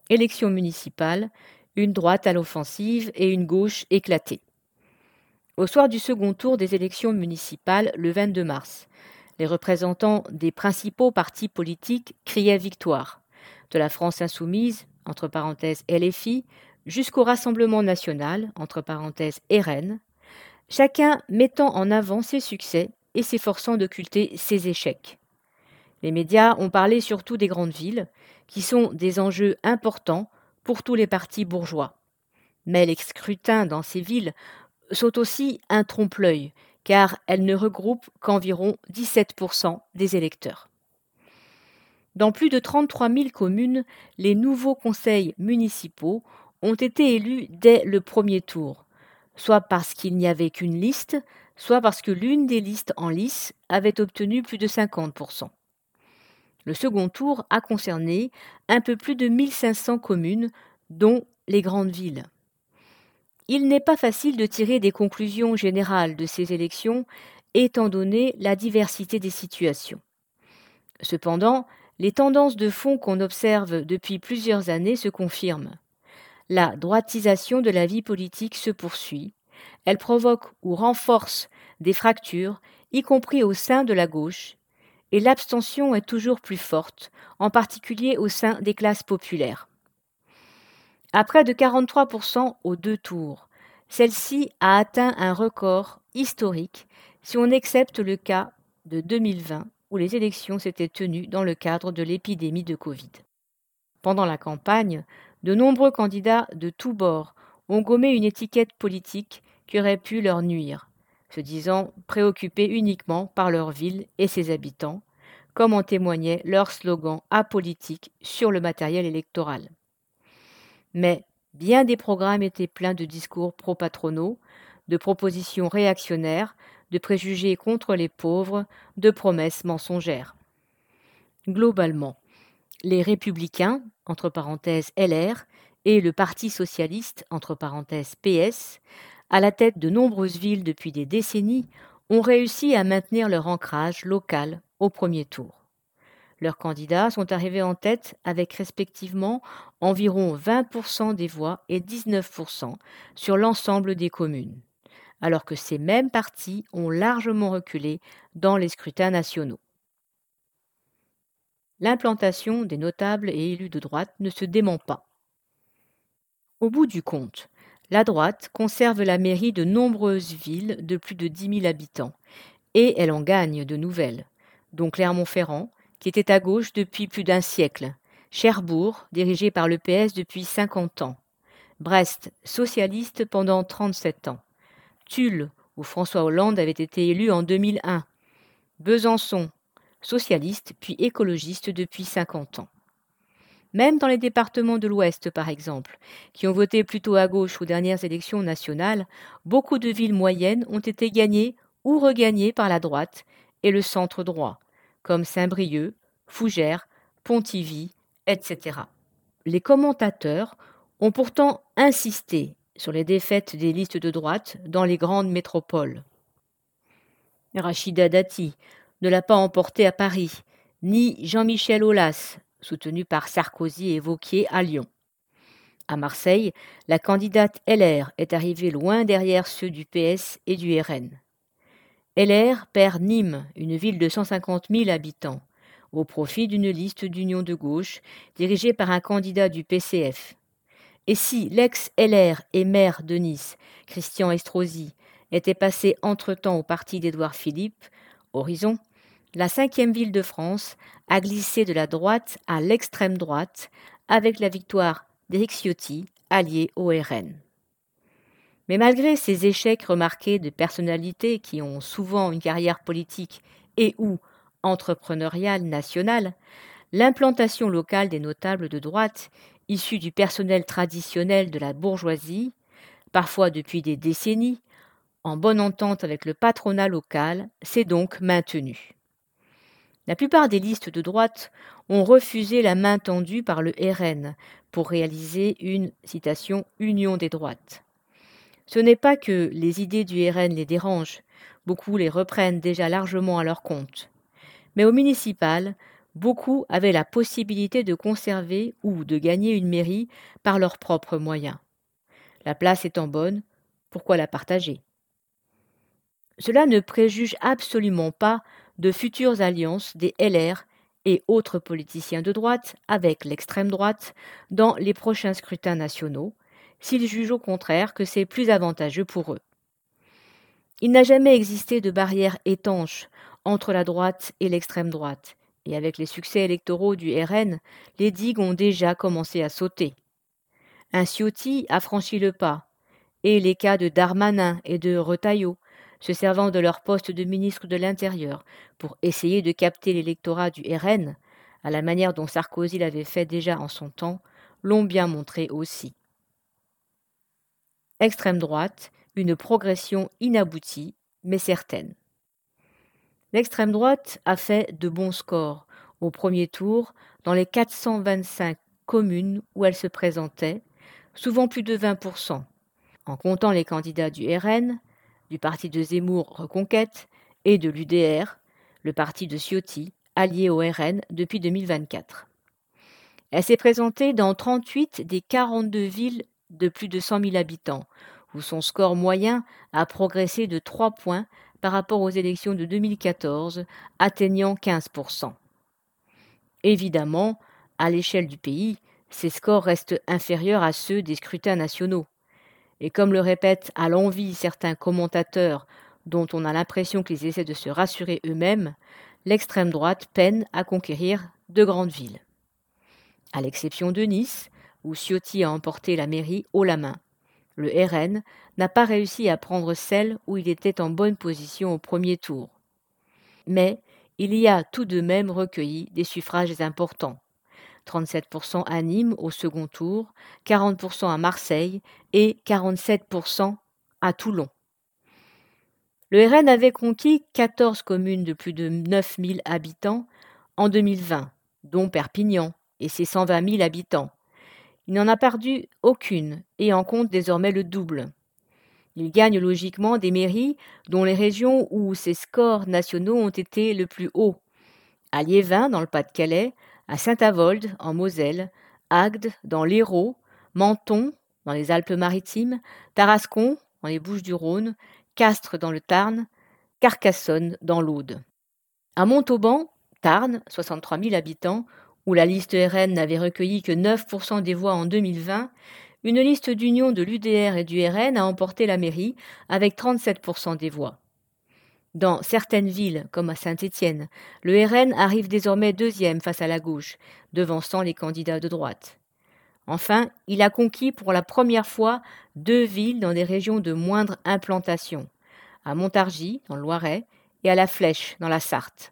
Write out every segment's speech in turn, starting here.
Élections municipales, une droite à l'offensive et une gauche éclatée. Au soir du second tour des élections municipales, le 22 mars, les représentants des principaux partis politiques criaient victoire, de la France insoumise, entre parenthèses LFI, jusqu'au Rassemblement national, entre parenthèses RN, chacun mettant en avant ses succès et s'efforçant d'occulter ses échecs. Les médias ont parlé surtout des grandes villes, qui sont des enjeux importants pour tous les partis bourgeois. Mais les scrutins dans ces villes sont aussi un trompe-l'œil, car elles ne regroupent qu'environ 17% des électeurs. Dans plus de 33 000 communes, les nouveaux conseils municipaux ont été élus dès le premier tour, soit parce qu'il n'y avait qu'une liste, soit parce que l'une des listes en lice avait obtenu plus de 50%. Le second tour a concerné un peu plus de 1500 communes, dont les grandes villes. Il n'est pas facile de tirer des conclusions générales de ces élections, étant donné la diversité des situations. Cependant, les tendances de fond qu'on observe depuis plusieurs années se confirment. La droitisation de la vie politique se poursuit. Elle provoque ou renforce des fractures, y compris au sein de la gauche, et l'abstention est toujours plus forte, en particulier au sein des classes populaires. À près de 43% aux deux tours, celle-ci a atteint un record historique si on accepte le cas de 2020 où les élections s'étaient tenues dans le cadre de l'épidémie de Covid. Pendant la campagne, de nombreux candidats de tous bords ont gommé une étiquette politique qui aurait pu leur nuire, se disant préoccupés uniquement par leur ville et ses habitants, comme en témoignait leur slogan apolitique sur le matériel électoral. Mais bien des programmes étaient pleins de discours pro-patronaux, de propositions réactionnaires, de préjugés contre les pauvres, de promesses mensongères. Globalement, les Républicains, entre parenthèses LR, et le Parti socialiste, entre parenthèses PS, à la tête de nombreuses villes depuis des décennies, ont réussi à maintenir leur ancrage local au premier tour. Leurs candidats sont arrivés en tête avec respectivement environ 20% des voix et 19% sur l'ensemble des communes, alors que ces mêmes partis ont largement reculé dans les scrutins nationaux. L'implantation des notables et élus de droite ne se dément pas. Au bout du compte, la droite conserve la mairie de nombreuses villes de plus de 10 000 habitants, et elle en gagne de nouvelles, dont Clermont-Ferrand, qui était à gauche depuis plus d'un siècle, Cherbourg, dirigé par le PS depuis 50 ans, Brest, socialiste pendant 37 ans, Tulle, où François Hollande avait été élu en 2001, Besançon, socialiste puis écologiste depuis 50 ans. Même dans les départements de l'Ouest, par exemple, qui ont voté plutôt à gauche aux dernières élections nationales, beaucoup de villes moyennes ont été gagnées ou regagnées par la droite et le centre droit, comme Saint-Brieuc, Fougères, Pontivy, etc. Les commentateurs ont pourtant insisté sur les défaites des listes de droite dans les grandes métropoles. Rachida Dati ne l'a pas emporté à Paris, ni Jean-Michel Aulas, soutenu par Sarkozy et Wauquiez à Lyon. À Marseille, la candidate LR est arrivée loin derrière ceux du PS et du RN. LR perd Nîmes, une ville de 150 000 habitants, au profit d'une liste d'union de gauche dirigée par un candidat du PCF. Et si l'ex-LR et maire de Nice, Christian Estrosi, était passé entre-temps au parti d'Édouard Philippe, Horizon, la 5e ville de France a glissé de la droite à l'extrême droite avec la victoire d'Éric Ciotti, allié au RN. Mais malgré ces échecs remarqués de personnalités qui ont souvent une carrière politique et ou entrepreneuriale nationale, l'implantation locale des notables de droite, issus du personnel traditionnel de la bourgeoisie, parfois depuis des décennies, en bonne entente avec le patronat local, s'est donc maintenue. La plupart des listes de droite ont refusé la main tendue par le RN pour réaliser une, citation, « union des droites ». Ce n'est pas que les idées du RN les dérangent, beaucoup les reprennent déjà largement à leur compte. Mais au municipal, beaucoup avaient la possibilité de conserver ou de gagner une mairie par leurs propres moyens. La place étant bonne, pourquoi la partager? Cela ne préjuge absolument pas de futures alliances des LR et autres politiciens de droite avec l'extrême droite dans les prochains scrutins nationaux, s'ils jugent au contraire que c'est plus avantageux pour eux. Il n'a jamais existé de barrière étanche entre la droite et l'extrême droite, et avec les succès électoraux du RN, les digues ont déjà commencé à sauter. Un Ciotti a franchi le pas, et les cas de Darmanin et de Retailleau, se servant de leur poste de ministre de l'Intérieur pour essayer de capter l'électorat du RN, à la manière dont Sarkozy l'avait fait déjà en son temps, l'ont bien montré aussi. Extrême droite, une progression inaboutie, mais certaine. L'extrême droite a fait de bons scores au premier tour dans les 425 communes où elle se présentait, souvent plus de 20%, en comptant les candidats du RN, du parti de Zemmour Reconquête et de l'UDR, le parti de Ciotti, allié au RN depuis 2024. Elle s'est présentée dans 38 des 42 villes de plus de 100 000 habitants, où son score moyen a progressé de 3 points par rapport aux élections de 2014, atteignant 15%. Évidemment, à l'échelle du pays, ces scores restent inférieurs à ceux des scrutins nationaux. Et comme le répètent à l'envi certains commentateurs dont on a l'impression qu'ils essaient de se rassurer eux-mêmes, l'extrême droite peine à conquérir de grandes villes. À l'exception de Nice, où Ciotti a emporté la mairie haut la main. Le RN n'a pas réussi à prendre celle où il était en bonne position au premier tour. Mais il y a tout de même recueilli des suffrages importants. 37% à Nîmes au second tour, 40% à Marseille et 47% à Toulon. Le RN avait conquis 14 communes de plus de 9 000 habitants en 2020, dont Perpignan et ses 120 000 habitants. Il n'en a perdu aucune et en compte désormais le double. Il gagne logiquement des mairies dont les régions où ses scores nationaux ont été le plus hauts. À Liévin, dans le Pas-de-Calais, à Saint-Avold, en Moselle, Agde, dans l'Hérault, Menton, dans les Alpes-Maritimes, Tarascon, dans les Bouches-du-Rhône, Castres, dans le Tarn, Carcassonne, dans l'Aude. À Montauban, Tarn, 63 000 habitants, où la liste RN n'avait recueilli que 9% des voix en 2020, une liste d'union de l'UDR et du RN a emporté la mairie avec 37% des voix. Dans certaines villes, comme à Saint-Étienne, le RN arrive désormais deuxième face à la gauche, devançant les candidats de droite. Enfin, il a conquis pour la première fois 2 villes dans des régions de moindre implantation, à Montargis, dans le Loiret, et à La Flèche, dans la Sarthe.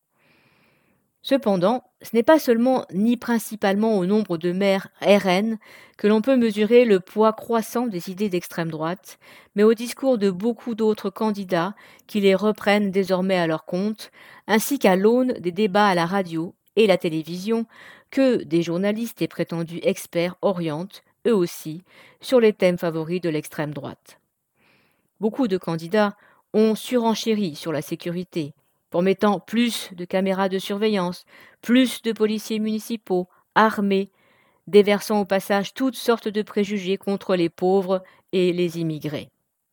Cependant, ce n'est pas seulement ni principalement au nombre de maires RN que l'on peut mesurer le poids croissant des idées d'extrême droite, mais au discours de beaucoup d'autres candidats qui les reprennent désormais à leur compte, ainsi qu'à l'aune des débats à la radio et la télévision que des journalistes et prétendus experts orientent, eux aussi, sur les thèmes favoris de l'extrême droite. Beaucoup de candidats ont surenchéri sur la sécurité, promettant plus de caméras de surveillance, plus de policiers municipaux, armés, déversant au passage toutes sortes de préjugés contre les pauvres et les immigrés.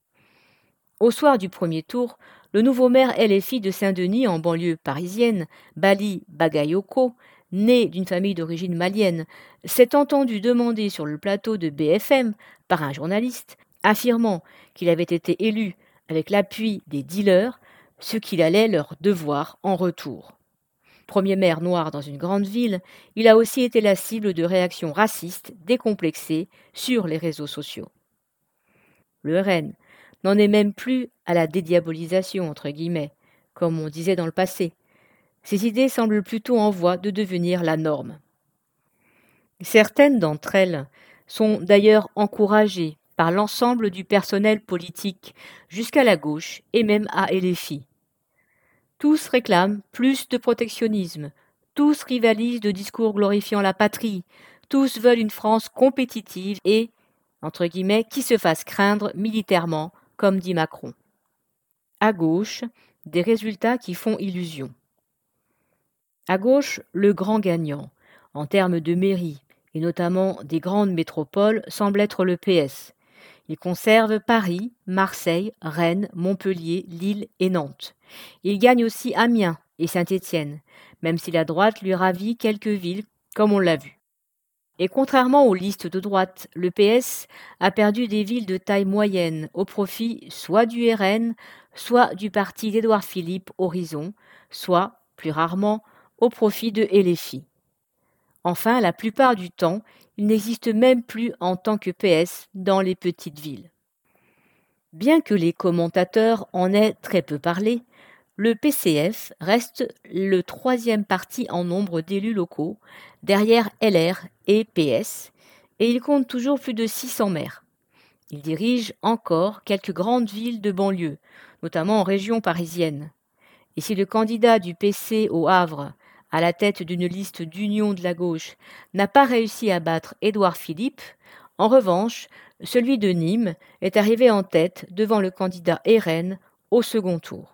Au soir du premier tour, le nouveau maire LFI de Saint-Denis, en banlieue parisienne, Bali Bagayoko, né d'une famille d'origine malienne, s'est entendu demander sur le plateau de BFM par un journaliste, affirmant qu'il avait été élu avec l'appui des dealers, ce qu'il allait leur devoir en retour. Premier maire noir dans une grande ville, il a aussi été la cible de réactions racistes décomplexées sur les réseaux sociaux. Le RN n'en est même plus à la dédiabolisation, entre guillemets, comme on disait dans le passé. Ces idées semblent plutôt en voie de devenir la norme. Certaines d'entre elles sont d'ailleurs encouragées par l'ensemble du personnel politique, jusqu'à la gauche et même à LFI. Tous réclament plus de protectionnisme, tous rivalisent de discours glorifiant la patrie, tous veulent une France compétitive et, entre guillemets, qui se fasse craindre militairement, comme dit Macron. À gauche, des résultats qui font illusion. À gauche, le grand gagnant, en termes de mairie, et notamment des grandes métropoles, semble être le PS. Il conserve Paris, Marseille, Rennes, Montpellier, Lille et Nantes. Il gagne aussi Amiens et Saint-Étienne, même si la droite lui ravit quelques villes, comme on l'a vu. Et contrairement aux listes de droite, le PS a perdu des villes de taille moyenne au profit soit du RN, soit du parti d'Édouard Philippe Horizon, soit, plus rarement, au profit de LFI. Enfin, la plupart du temps, il n'existe même plus en tant que PS dans les petites villes. Bien que les commentateurs en aient très peu parlé, le PCF reste le troisième parti en nombre d'élus locaux, derrière LR et PS, et il compte toujours plus de 600 maires. Il dirige encore quelques grandes villes de banlieue, notamment en région parisienne. Et si le candidat du PC au Havre, à la tête d'une liste d'union de la gauche, n'a pas réussi à battre Édouard Philippe, en revanche, celui de Nîmes est arrivé en tête devant le candidat RN au second tour.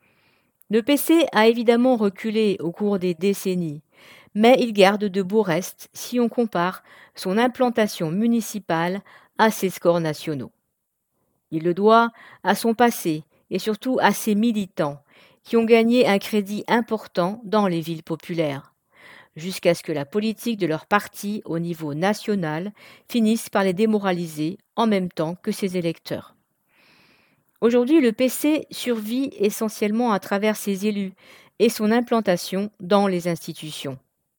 Le PC a évidemment reculé au cours des décennies, mais il garde de beaux restes si on compare son implantation municipale à ses scores nationaux. Il le doit à son passé et surtout à ses militants, qui ont gagné un crédit important dans les villes populaires, jusqu'à ce que la politique de leur parti au niveau national finisse par les démoraliser en même temps que ses électeurs. Aujourd'hui, le PC survit essentiellement à travers ses élus et son implantation dans les institutions.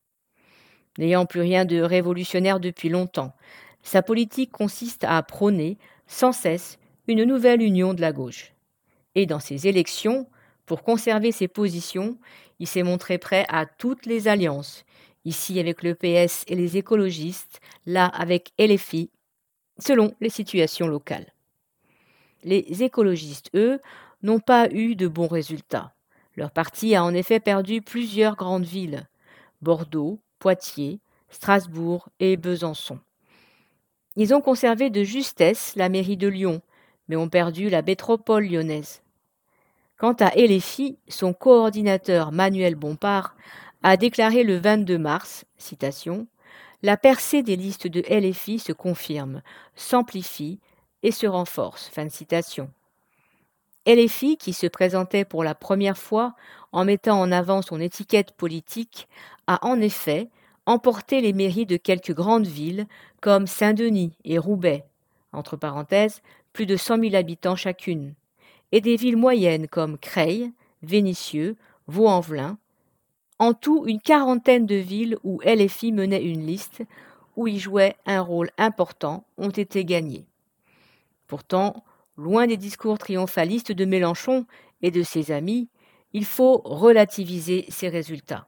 N'ayant plus rien de révolutionnaire depuis longtemps, sa politique consiste à prôner sans cesse une nouvelle union de la gauche. Et dans ses élections, pour conserver ses positions, il s'est montré prêt à toutes les alliances, ici avec le PS et les écologistes, là avec LFI, selon les situations locales. Les écologistes, eux, n'ont pas eu de bons résultats. Leur parti a en effet perdu plusieurs grandes villes, Bordeaux, Poitiers, Strasbourg et Besançon. Ils ont conservé de justesse la mairie de Lyon, mais ont perdu la métropole lyonnaise. Quant à LFI, son coordinateur Manuel Bompard a déclaré le 22 mars, citation, « La percée des listes de LFI se confirme, s'amplifie et se renforce ». Fin de citation. LFI, qui se présentait pour la première fois en mettant en avant son étiquette politique, a en effet emporté les mairies de quelques grandes villes comme Saint-Denis et Roubaix, entre parenthèses, plus de 100 000 habitants chacune, et des villes moyennes comme Creil, Vénissieux, Vaux-en-Velin. En tout, une quarantaine de villes où LFI menait une liste, où il jouait un rôle important, ont été gagnées. Pourtant, loin des discours triomphalistes de Mélenchon et de ses amis, il faut relativiser ces résultats.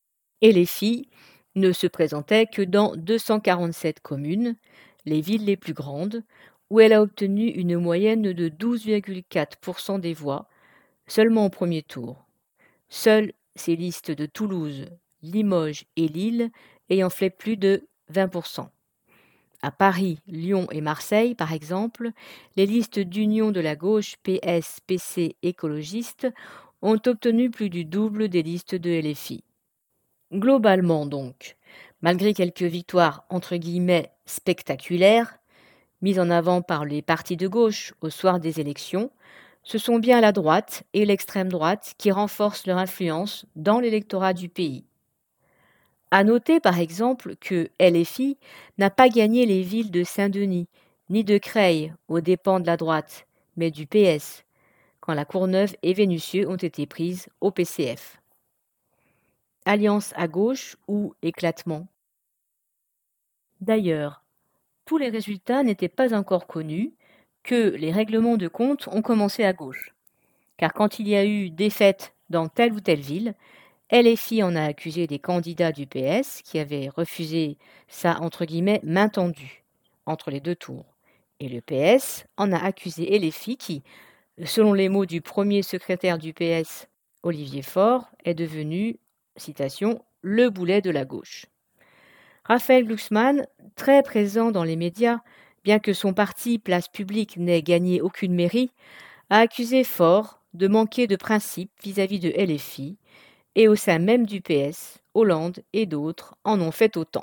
LFI ne se présentait que dans 247 communes, les villes les plus grandes, où elle a obtenu une moyenne de 12,4% des voix, seulement au premier tour. Seules ces listes de Toulouse, Limoges et Lille ayant fait plus de 20%. À Paris, Lyon et Marseille, par exemple, les listes d'union de la gauche PS, PC, écologistes ont obtenu plus du double des listes de LFI. Globalement donc, malgré quelques victoires entre guillemets spectaculaires, mises en avant par les partis de gauche au soir des élections, ce sont bien la droite et l'extrême droite qui renforcent leur influence dans l'électorat du pays. À noter par exemple que LFI n'a pas gagné les villes de Saint-Denis ni de Creil aux dépens de la droite, mais du PS, quand la Courneuve et Vénissieux ont été prises au PCF. Alliance à gauche ou éclatement? D'ailleurs, tous les résultats n'étaient pas encore connus, que les règlements de compte ont commencé à gauche. Car quand il y a eu défaite dans telle ou telle ville, LFI en a accusé des candidats du PS qui avaient refusé sa entre guillemets main tendue entre les deux tours. Et le PS en a accusé LFI qui, selon les mots du premier secrétaire du PS, Olivier Faure, est devenu, citation, le boulet de la gauche. Raphaël Glucksmann, très présent dans les médias, bien que son parti Place Publique n'ait gagné aucune mairie, a accusé Faure de manquer de principe vis-à-vis de LFI et au sein même du PS, Hollande et d'autres en ont fait autant.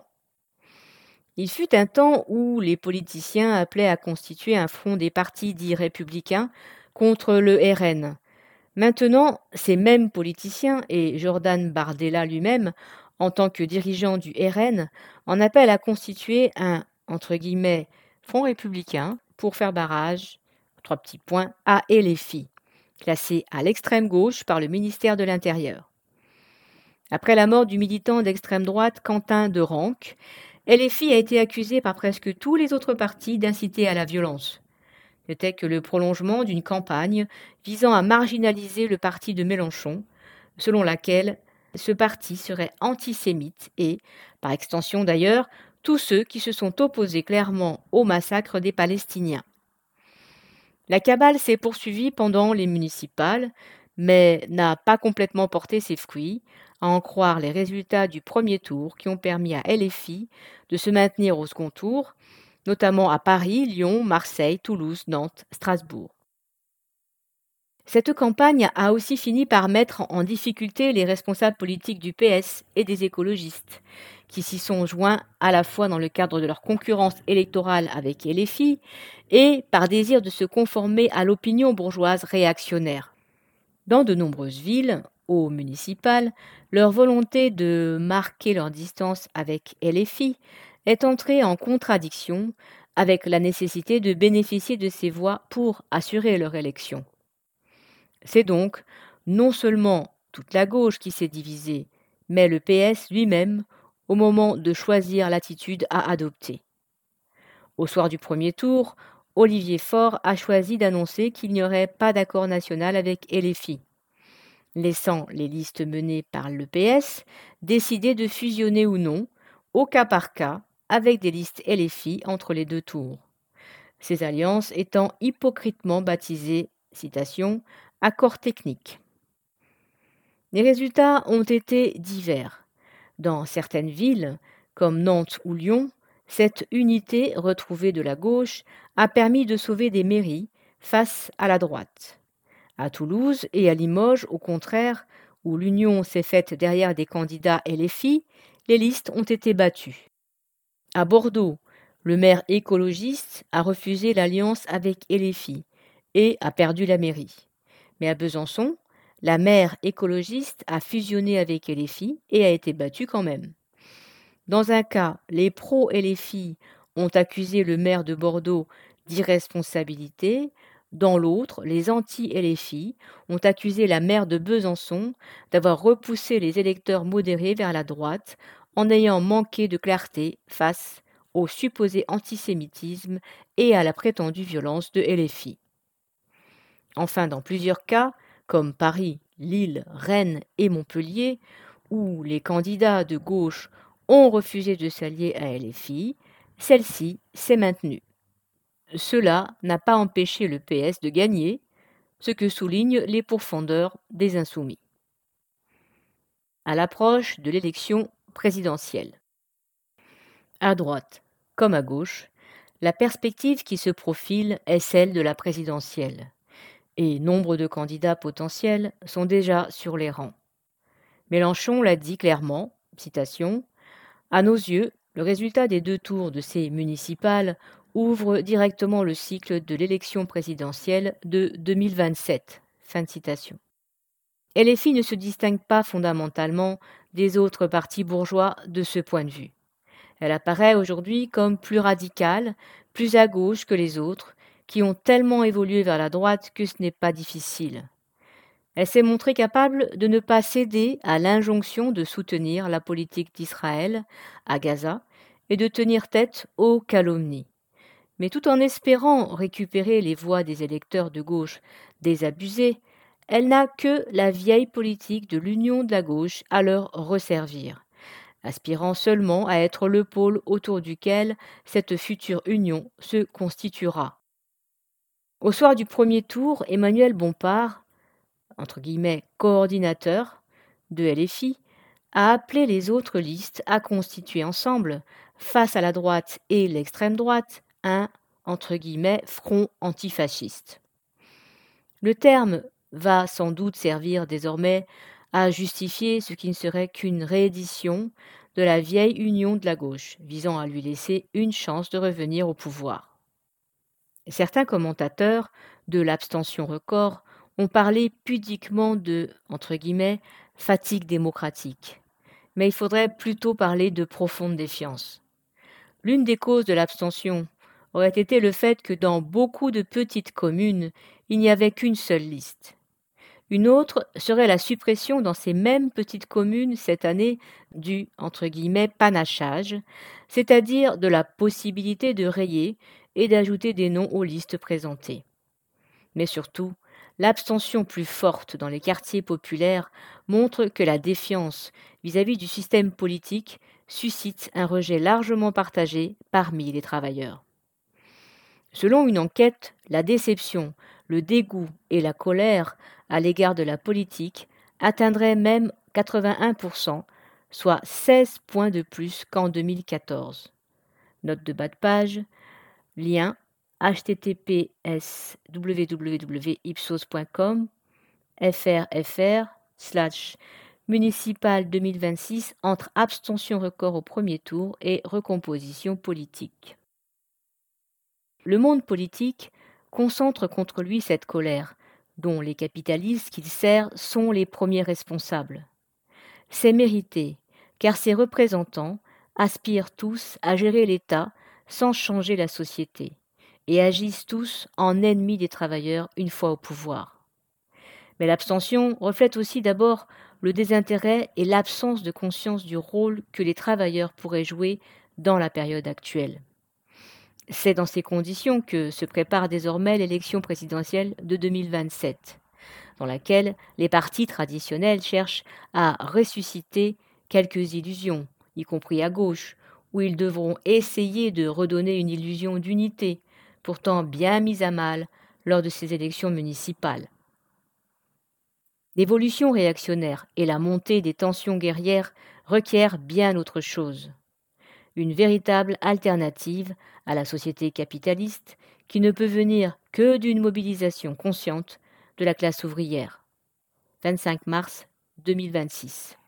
Il fut un temps où les politiciens appelaient à constituer un front des partis dits républicains contre le RN. Maintenant, ces mêmes politiciens, et Jordan Bardella lui-même, en tant que dirigeant du RN, en appellent à constituer un entre guillemets, front républicain pour faire barrage, trois petits points, à LFI, classé à l'extrême gauche par le ministère de l'Intérieur. Après la mort du militant d'extrême droite Quentin de Ranc, LFI a été accusé par presque tous les autres partis d'inciter à la violence. N'était que le prolongement d'une campagne visant à marginaliser le parti de Mélenchon, selon laquelle ce parti serait antisémite et, par extension d'ailleurs, tous ceux qui se sont opposés clairement au massacre des Palestiniens. La cabale s'est poursuivie pendant les municipales, mais n'a pas complètement porté ses fruits, à en croire les résultats du premier tour qui ont permis à LFI de se maintenir au second tour, notamment à Paris, Lyon, Marseille, Toulouse, Nantes, Strasbourg. Cette campagne a aussi fini par mettre en difficulté les responsables politiques du PS et des écologistes, qui s'y sont joints à la fois dans le cadre de leur concurrence électorale avec LFI et par désir de se conformer à l'opinion bourgeoise réactionnaire. Dans de nombreuses villes, aux municipales, leur volonté de marquer leur distance avec LFI est entrée en contradiction avec la nécessité de bénéficier de ces voix pour assurer leur élection. C'est donc non seulement toute la gauche qui s'est divisée, mais le PS lui-même au moment de choisir l'attitude à adopter. Au soir du premier tour, Olivier Faure a choisi d'annoncer qu'il n'y aurait pas d'accord national avec LFI, laissant les listes menées par le PS décider de fusionner ou non, au cas par cas, avec des listes LFI entre les deux tours. Ces alliances étant hypocritement baptisées, citation, accords techniques. Les résultats ont été divers. Dans certaines villes, comme Nantes ou Lyon, cette unité retrouvée de la gauche a permis de sauver des mairies face à la droite. À Toulouse et à Limoges, au contraire, où l'union s'est faite derrière des candidats LFI, les listes ont été battues. À Bordeaux, le maire écologiste a refusé l'alliance avec LFI et a perdu la mairie. Mais à Besançon, la maire écologiste a fusionné avec LFI et a été battue quand même. Dans un cas, les pro-LFI ont accusé le maire de Bordeaux d'irresponsabilité. Dans l'autre, les anti-LFI ont accusé la maire de Besançon d'avoir repoussé les électeurs modérés vers la droite en ayant manqué de clarté face au supposé antisémitisme et à la prétendue violence de LFI. Enfin, dans plusieurs cas, comme Paris, Lille, Rennes et Montpellier, où les candidats de gauche ont refusé de s'allier à LFI, celle-ci s'est maintenue. Cela n'a pas empêché le PS de gagner, ce que soulignent les pourfendeurs des Insoumis. À l'approche de l'élection présidentielle. À droite comme à gauche, la perspective qui se profile est celle de la présidentielle, et nombre de candidats potentiels sont déjà sur les rangs. Mélenchon l'a dit clairement, citation, « À nos yeux, le résultat des deux tours de ces municipales ouvre directement le cycle de l'élection présidentielle de 2027. » Fin de citation. LFI ne se distingue pas fondamentalement des autres partis bourgeois de ce point de vue. Elle apparaît aujourd'hui comme plus radicale, plus à gauche que les autres, qui ont tellement évolué vers la droite que ce n'est pas difficile. Elle s'est montrée capable de ne pas céder à l'injonction de soutenir la politique d'Israël à Gaza et de tenir tête aux calomnies. Mais tout en espérant récupérer les voix des électeurs de gauche désabusés, elle n'a que la vieille politique de l'union de la gauche à leur resservir, aspirant seulement à être le pôle autour duquel cette future union se constituera. Au soir du premier tour, Emmanuel Bompard, entre guillemets coordinateur de LFI, a appelé les autres listes à constituer ensemble, face à la droite et l'extrême droite, un entre guillemets front antifasciste. Le terme va sans doute servir désormais à justifier ce qui ne serait qu'une réédition de la vieille union de la gauche, visant à lui laisser une chance de revenir au pouvoir. Certains commentateurs de l'abstention record ont parlé pudiquement de, entre guillemets, fatigue démocratique. Mais il faudrait plutôt parler de profonde défiance. L'une des causes de l'abstention aurait été le fait que dans beaucoup de petites communes, il n'y avait qu'une seule liste. Une autre serait la suppression dans ces mêmes petites communes cette année du entre guillemets panachage, c'est-à-dire de la possibilité de rayer et d'ajouter des noms aux listes présentées. Mais surtout, l'abstention plus forte dans les quartiers populaires montre que la défiance vis-à-vis du système politique suscite un rejet largement partagé parmi les travailleurs. Selon une enquête, la déception, le dégoût et la colère à l'égard de la politique atteindraient même 81%, soit 16 points de plus qu'en 2014. Note de bas de page, lien https://www.ipsos.com frfr/municipal 2026 entre abstention record au premier tour et recomposition politique. Le monde politique concentre contre lui cette colère, dont les capitalistes qu'il sert sont les premiers responsables. C'est mérité, car ses représentants aspirent tous à gérer l'État sans changer la société, et agissent tous en ennemis des travailleurs une fois au pouvoir. Mais l'abstention reflète aussi d'abord le désintérêt et l'absence de conscience du rôle que les travailleurs pourraient jouer dans la période actuelle. C'est dans ces conditions que se prépare désormais l'élection présidentielle de 2027, dans laquelle les partis traditionnels cherchent à ressusciter quelques illusions, y compris à gauche, où ils devront essayer de redonner une illusion d'unité, pourtant bien mise à mal lors de ces élections municipales. L'évolution réactionnaire et la montée des tensions guerrières requièrent bien autre chose. Une véritable alternative à la société capitaliste qui ne peut venir que d'une mobilisation consciente de la classe ouvrière. 25 mars 2026.